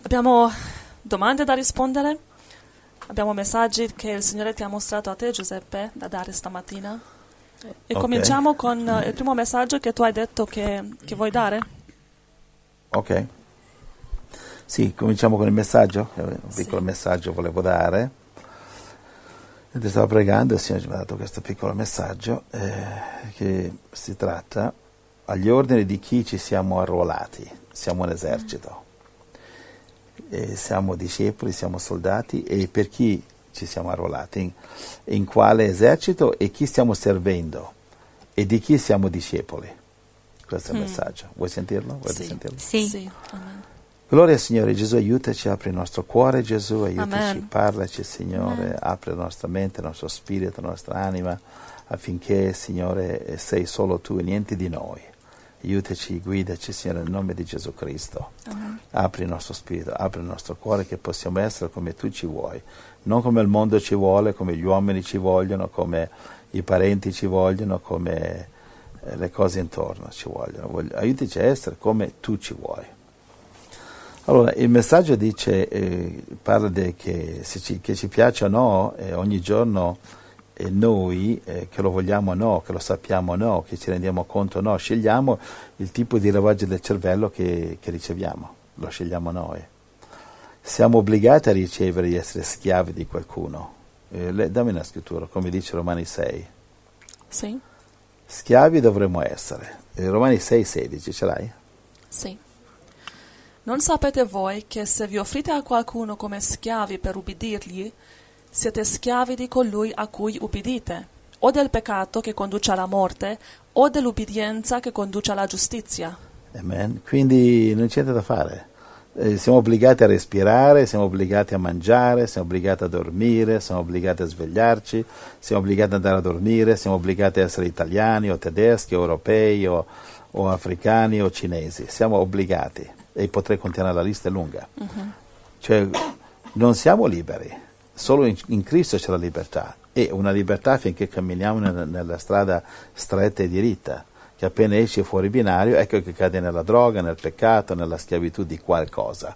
Abbiamo domande da rispondere? Abbiamo messaggi che il Signore ti ha mostrato a te, Giuseppe, da dare stamattina? E cominciamo con il primo messaggio che tu hai detto che vuoi dare. Ok. Sì, cominciamo con il messaggio. Un piccolo messaggio volevo dare. E stavo pregando e il Signore mi ha dato questo piccolo messaggio che si tratta agli ordini di chi ci siamo arruolati. Siamo un esercito. Siamo discepoli, siamo soldati, e per chi ci siamo arruolati, in quale esercito e chi stiamo servendo e di chi siamo discepoli. Questo è il messaggio. Vuoi sentirlo? Sentirlo? Sì. Amen. Gloria al Signore. Gesù, aiutaci, apri il nostro cuore. Gesù, aiutaci, Amen. parlaci, Signore. Amen. Apri la nostra mente, il nostro spirito, la nostra anima, affinché, Signore, sei solo tu e niente di noi. Aiutaci, guidaci, Signore, nel nome di Gesù Cristo. Amen. Apri il nostro spirito, apri il nostro cuore, che possiamo essere come tu ci vuoi, non come il mondo ci vuole, come gli uomini ci vogliono, come i parenti ci vogliono, come le cose intorno ci vogliono. Aiutaci a essere come tu ci vuoi. Allora, il messaggio dice, parla che ci piace o no, ogni giorno noi, che lo vogliamo o no, che lo sappiamo o no, che ci rendiamo conto o no, scegliamo il tipo di lavaggio del cervello che riceviamo, lo scegliamo noi. Siamo obbligati a ricevere di essere schiavi di qualcuno. Dammi una scrittura, come dice Romani 6. Sì. Schiavi dovremmo essere. Romani 6,16, ce l'hai? Sì. Non sapete voi che se vi offrite a qualcuno come schiavi per ubbidirgli, siete schiavi di colui a cui ubbidite, o del peccato che conduce alla morte, o dell'ubbidienza che conduce alla giustizia. Amen. Quindi non c'è niente da fare. Siamo obbligati a respirare, siamo obbligati a mangiare, siamo obbligati a dormire, siamo obbligati a svegliarci, siamo obbligati ad andare a dormire, siamo obbligati a essere italiani o tedeschi o europei o africani o cinesi. Siamo obbligati, e potrei continuare, la lista è lunga. Cioè, non siamo liberi. Solo in Cristo c'è la libertà, e una libertà finché camminiamo nella strada stretta e diritta, che appena esci fuori binario, ecco che cade nella droga, nel peccato, nella schiavitù di qualcosa.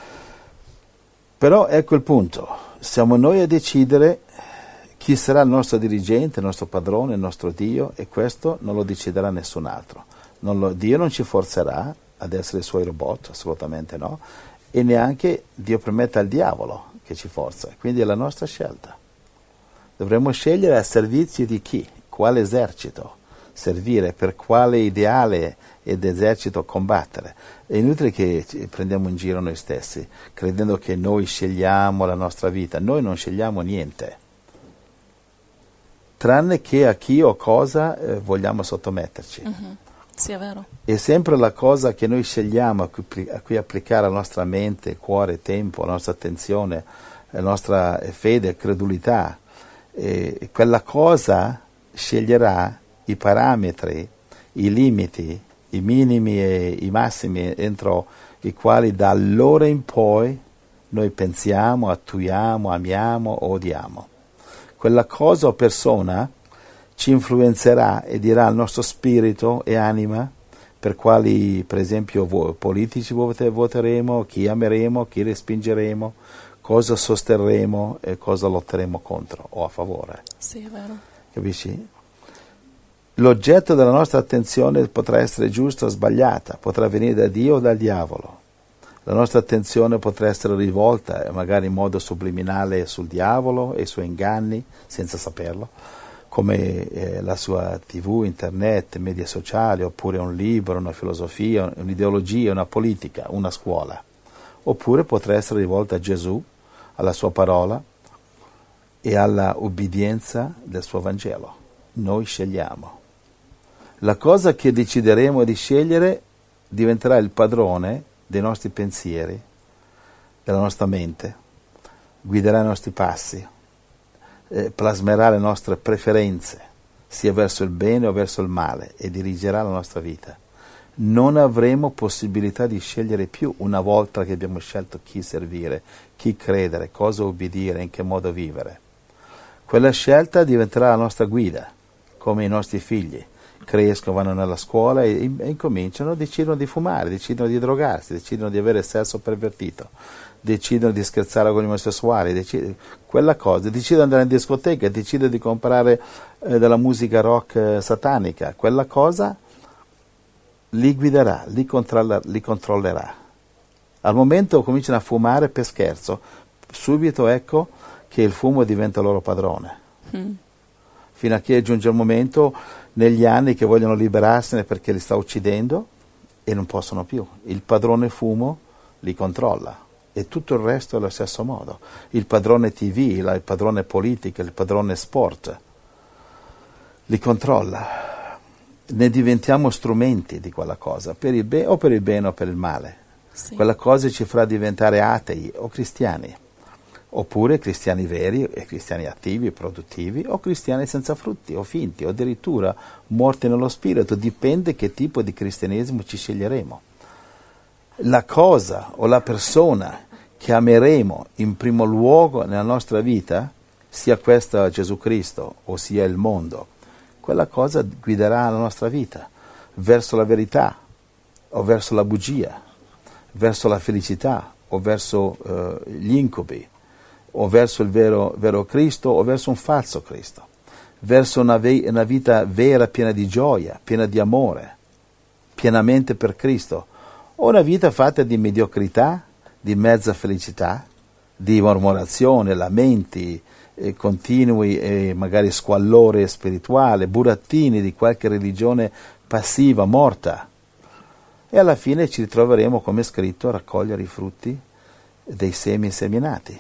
Però ecco il punto, siamo noi a decidere chi sarà il nostro dirigente, il nostro padrone, il nostro Dio, e questo non lo deciderà nessun altro. Dio non ci forzerà ad essere i suoi robot, assolutamente no, e neanche Dio permette al diavolo che ci forza, quindi è la nostra scelta. Dovremmo scegliere a servizio di chi, quale esercito servire, per quale ideale ed esercito combattere. È inutile che prendiamo in giro noi stessi, credendo che noi scegliamo la nostra vita. Noi non scegliamo niente, tranne che a chi o cosa vogliamo sottometterci. Sì, è vero. È sempre la cosa che noi scegliamo a cui applicare la nostra mente, cuore, tempo, la nostra attenzione, la nostra fede, credulità. E quella cosa sceglierà i parametri, i limiti, i minimi e i massimi entro i quali da allora in poi noi pensiamo, attuiamo, amiamo o odiamo. Quella cosa o persona ci influenzerà e dirà al nostro spirito e anima per quali, per esempio, politici voteremo, chi ameremo, chi respingeremo, cosa sosterremo e cosa lotteremo contro o a favore. Sì, è vero. Capisci? L'oggetto della nostra attenzione potrà essere giusta o sbagliata, potrà venire da Dio o dal diavolo. La nostra attenzione potrà essere rivolta, magari in modo subliminale, sul diavolo e i suoi inganni, senza saperlo, come la sua TV, internet, media sociali, oppure un libro, una filosofia, un'ideologia, una politica, una scuola. Oppure potrà essere rivolta a Gesù, alla sua parola e alla ubbidienza del suo Vangelo. Noi scegliamo. La cosa che decideremo di scegliere diventerà il padrone dei nostri pensieri, della nostra mente, guiderà i nostri passi, plasmerà le nostre preferenze, sia verso il bene o verso il male, e dirigerà la nostra vita. Non avremo possibilità di scegliere più una volta che abbiamo scelto chi servire, chi credere, cosa obbedire, in che modo vivere. Quella scelta diventerà la nostra guida, come i nostri figli. crescono, vanno nella scuola e incominciano, decidono di fumare, decidono di drogarsi, decidono di avere sesso pervertito, decidono di scherzare con gli omosessuali, quella cosa, decidono di andare in discoteca, decidono di comprare della musica rock satanica, quella cosa li guiderà, li controllerà. Al momento cominciano a fumare per scherzo, subito ecco che il fumo diventa loro padrone. Fino a che giunge il momento, negli anni, che vogliono liberarsene perché li sta uccidendo e non possono più. Il padrone fumo li controlla e tutto il resto è allo stesso modo. Il padrone TV, il padrone politica, il padrone sport li controlla. Ne diventiamo strumenti di quella cosa, per il o per il bene o per il male. Sì. Quella cosa ci farà diventare atei o cristiani, oppure cristiani veri e cristiani attivi, produttivi, o cristiani senza frutti o finti, o addirittura morti nello spirito. Dipende che tipo di cristianesimo ci sceglieremo. La cosa o la persona che ameremo in primo luogo nella nostra vita, sia questa Gesù Cristo o sia il mondo, quella cosa guiderà la nostra vita verso la verità o verso la bugia, verso la felicità o verso gli incubi, o verso il vero Cristo o verso un falso Cristo, verso una vita vera, piena di gioia, piena di amore, pienamente per Cristo, o una vita fatta di mediocrità, di mezza felicità, di mormorazione, lamenti continui e magari squallore spirituale, burattini di qualche religione passiva, morta. E alla fine ci ritroveremo, come è scritto, a raccogliere i frutti dei semi seminati.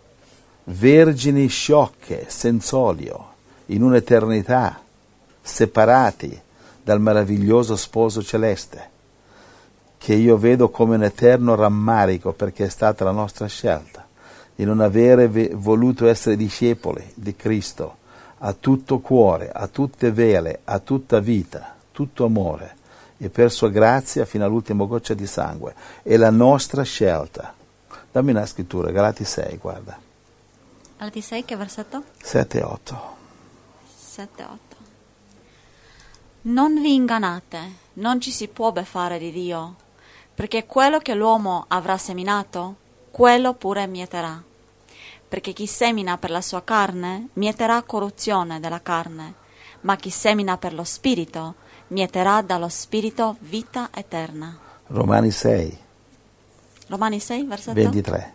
Vergini sciocche, senza olio, in un'eternità, separati dal meraviglioso sposo celeste, che io vedo come un eterno rammarico, perché è stata la nostra scelta di non avere voluto essere discepoli di Cristo a tutto cuore, a tutte vele, a tutta vita, tutto amore, e per sua grazia fino all'ultima goccia di sangue. È la nostra scelta. Dammi una scrittura, Galati 6, guarda. Galati 6, che versetto? 7 e 8. 7, 8. Non vi ingannate, non ci si può beffare di Dio, perché quello che l'uomo avrà seminato, quello pure mieterà. Perché chi semina per la sua carne, mieterà corruzione della carne, ma chi semina per lo Spirito, mieterà dallo Spirito vita eterna. Romani 6. Romani 6, versetto 23.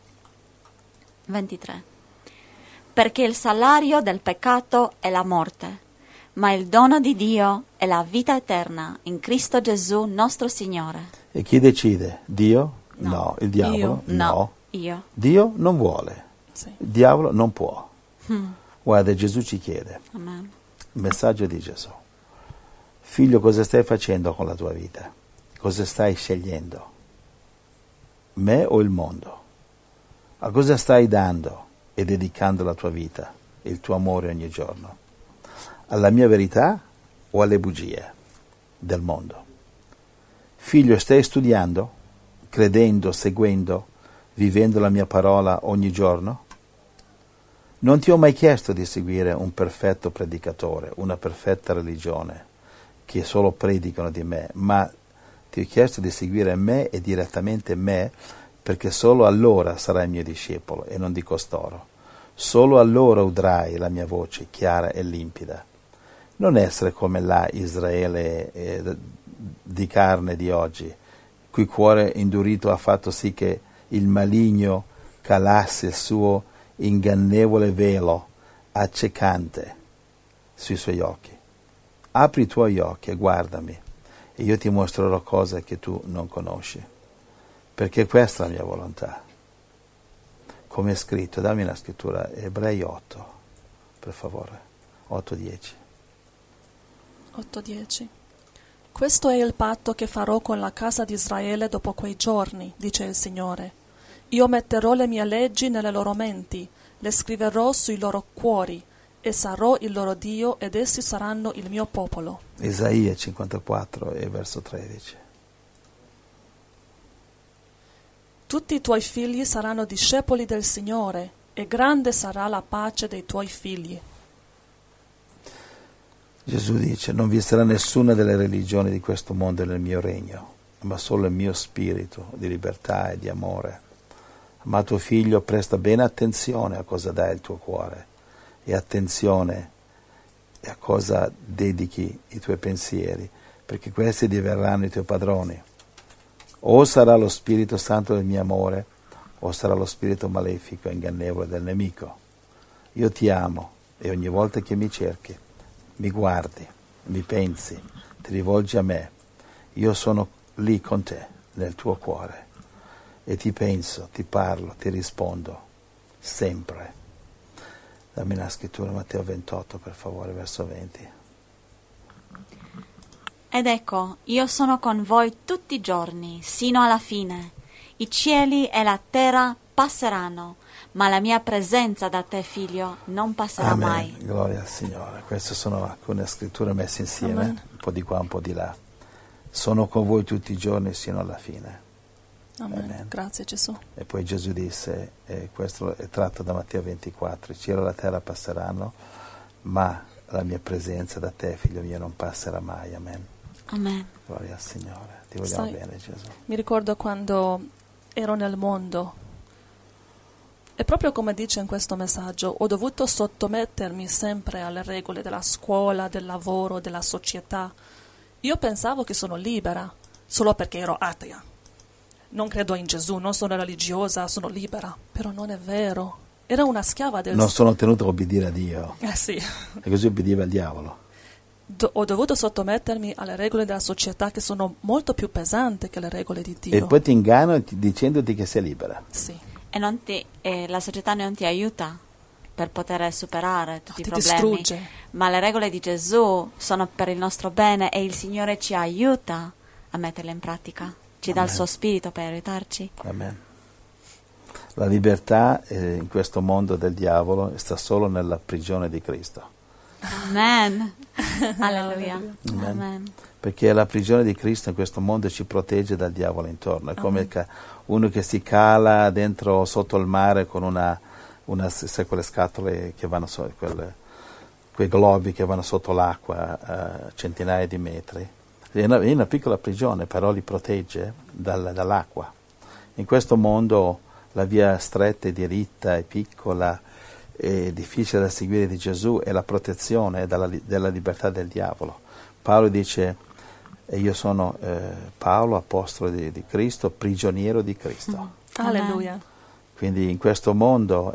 23. Perché il salario del peccato è la morte, ma il dono di Dio è la vita eterna in Cristo Gesù nostro Signore. E chi decide? Dio? No. Il diavolo? Io? No. Io. Dio non vuole. Sì. Il diavolo non può. Guarda, Gesù ci chiede. Amen. Il messaggio di Gesù. Figlio, cosa stai facendo con la tua vita? Cosa stai scegliendo? Me o il mondo? A cosa stai dando e dedicando la tua vita e il tuo amore ogni giorno? Alla mia verità o alle bugie del mondo? Figlio, stai studiando, credendo, seguendo, vivendo la mia parola ogni giorno? Non ti ho mai chiesto di seguire un perfetto predicatore, una perfetta religione, che solo predicano di me, ma ti ho chiesto di seguire me e direttamente me, perché solo allora sarai mio discepolo e non di costoro. Solo allora udrai la mia voce chiara e limpida. Non essere come là Israele di carne di oggi, cui cuore indurito ha fatto sì che il maligno calasse il suo ingannevole velo accecante sui suoi occhi. Apri i tuoi occhi e guardami, e io ti mostrerò cose che tu non conosci, perché questa è la mia volontà. Come è scritto, dammi una scrittura, Ebrei 8, per favore, 8:10. 8:10. Questo è il patto che farò con la casa di Israele dopo quei giorni, dice il Signore. Io metterò le mie leggi nelle loro menti, le scriverò sui loro cuori, e sarò il loro Dio ed essi saranno il mio popolo. Isaia 54 e verso 13. Tutti i tuoi figli saranno discepoli del Signore, e grande sarà la pace dei tuoi figli. Gesù dice: non vi sarà nessuna delle religioni di questo mondo nel mio regno, ma solo il mio spirito di libertà e di amore. Amato figlio, presta bene attenzione a cosa dai il tuo cuore e attenzione a cosa dedichi i tuoi pensieri, perché questi diverranno i tuoi padroni. O sarà lo Spirito Santo del mio amore, o sarà lo spirito malefico e ingannevole del nemico. Io ti amo e ogni volta che mi cerchi, mi guardi, mi pensi, ti rivolgi a me, io sono lì con te, nel tuo cuore, e ti penso, ti parlo, ti rispondo, sempre. Dammi una scrittura, Matteo 28, per favore, verso 20. Ed ecco, io sono con voi tutti i giorni, sino alla fine. I cieli e la terra passeranno, ma la mia presenza da te, figlio, non passerà Amen. mai. Gloria al Signore. Queste sono alcune scritture messe insieme, Amen. un po' di qua, un po' di là. Sono con voi tutti i giorni sino alla fine. Amen. Amen. Grazie Gesù. E poi Gesù disse, e questo è tratto da Matteo 24, il cielo e la terra passeranno, ma la mia presenza da te, figlio mio, non passerà mai. Amen. Amen. Gloria al Signore. Ti vogliamo Sai, bene, Gesù. Mi ricordo quando ero nel mondo e proprio come dice in questo messaggio, ho dovuto sottomettermi sempre alle regole della scuola, del lavoro, della società. Io pensavo che sono libera solo perché ero atea. Non credo in Gesù, non sono religiosa, sono libera. Però non è vero. Era una schiava del... Non sono tenuto a obbedire a Dio. Sì. E così obbediva al diavolo. Ho dovuto sottomettermi alle regole della società che sono molto più pesanti che le regole di Dio. E poi ti ingannano dicendoti che sei libera. Sì. E la società non ti aiuta per poter superare tutti i Ti problemi. distrugge. Ma le regole di Gesù sono per il nostro bene e il Signore ci aiuta a metterle in pratica. Ci dà il suo spirito per aiutarci. Amen. La libertà in questo mondo del diavolo sta solo nella prigione di Cristo. Amen. Alleluia. Amen. Amen. Perché la prigione di Cristo in questo mondo ci protegge dal diavolo intorno. È come uno che si cala dentro sotto il mare con sai, quelle scatole che vanno quei globi che vanno sotto l'acqua a centinaia di metri. È una piccola prigione, però li protegge dall'acqua. In questo mondo la via stretta e diritta e piccola e difficile da seguire di Gesù è la protezione della libertà del diavolo. Paolo dice: io sono Paolo, apostolo di Cristo, prigioniero di Cristo. Alleluia. Quindi in questo mondo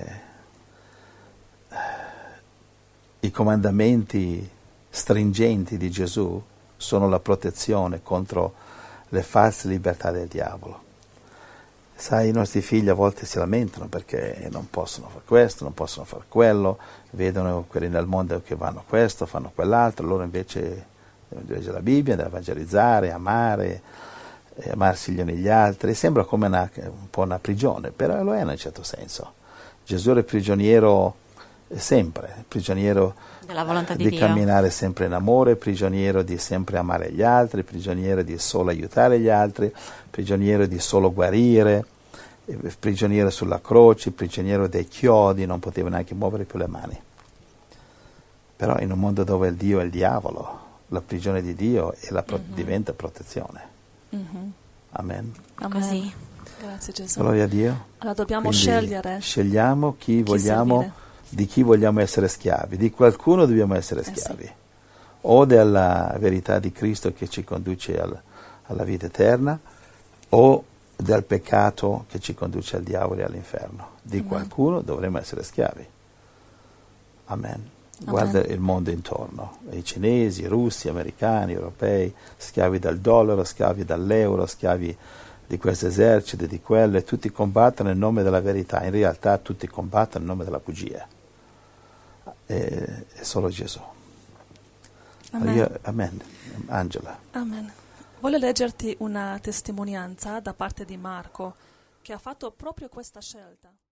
i comandamenti stringenti di Gesù sono la protezione contro le false libertà del diavolo. Sai, i nostri figli a volte si lamentano perché non possono fare questo, non possono fare quello, vedono quelli nel mondo che fanno questo, fanno quell'altro, loro invece devono leggere la Bibbia, devono evangelizzare, amare, amarsi gli uni gli altri. Sembra come un po' una prigione, però lo è in un certo senso. Gesù è prigioniero sempre, prigioniero Della volontà di di Dio. camminare sempre in amore, prigioniero di sempre amare gli altri, prigioniero di solo aiutare gli altri, prigioniero di solo guarire, prigioniero sulla croce, prigioniero dei chiodi, non poteva neanche muovere più le mani. Però in un mondo dove il Dio è il diavolo, la prigione di Dio diventa protezione. Amen. Amen. Così. Grazie Gesù. Gloria a Dio. Allora dobbiamo Quindi scegliere scegliamo chi vogliamo, servire. di chi vogliamo essere schiavi. Di qualcuno dobbiamo essere schiavi. Sì. O della verità di Cristo che ci conduce alla vita eterna, o del peccato che ci conduce al diavolo e all'inferno. Di qualcuno dovremo essere schiavi. Amen. Guarda il mondo intorno, i cinesi, i russi, gli americani, gli europei, schiavi del dollaro, schiavi dall'euro, schiavi di questo esercito, di quello, e tutti combattono in nome della verità. In realtà tutti combattono in nome della bugia. È solo Gesù. Amen. Amen. Angela. Amen. Voglio leggerti una testimonianza da parte di Marco che ha fatto proprio questa scelta.